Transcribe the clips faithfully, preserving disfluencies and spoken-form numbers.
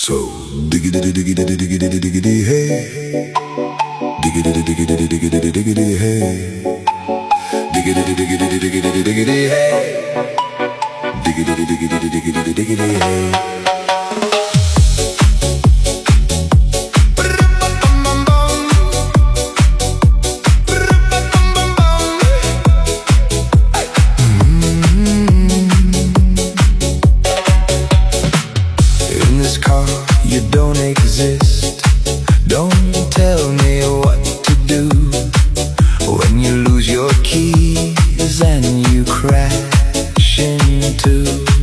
So diggity diggity diggity diggity hey, diggity diggity diggity diggity hey, diggity diggity diggity diggity hey, diggity diggity diggity diggity hey. You don't exist. Don't tell me what to do when you lose your keys and you crash into.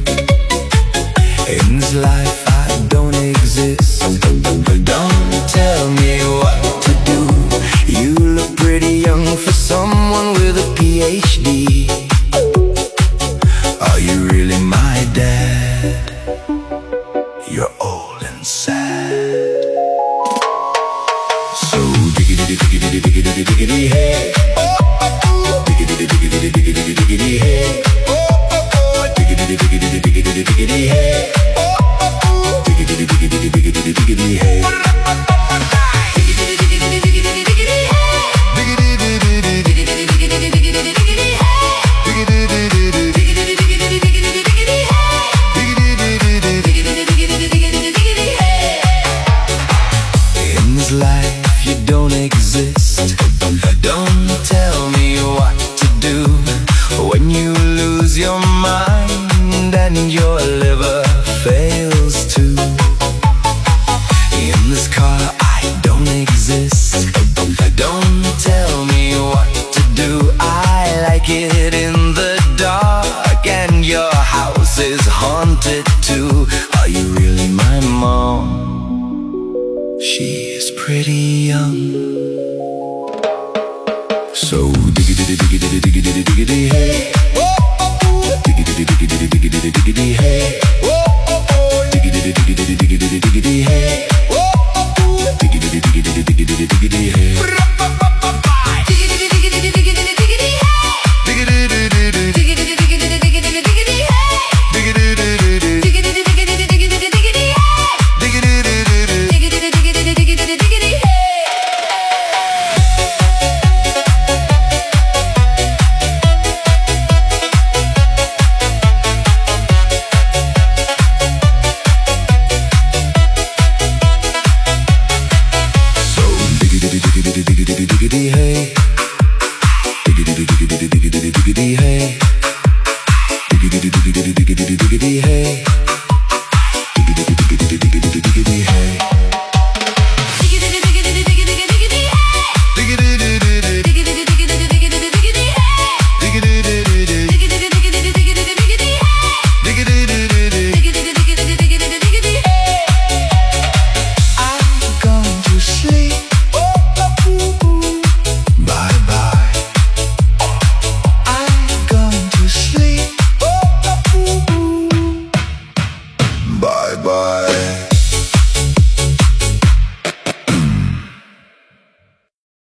In this life I don't exist. Don't tell me what to do. You look pretty young for someone with a P H D. Are you really my dad? You're old and sad. So diggity diggity diggity diggity hey, diggity diggity diggity diggity hey, diggity diggity diggity diggity hey.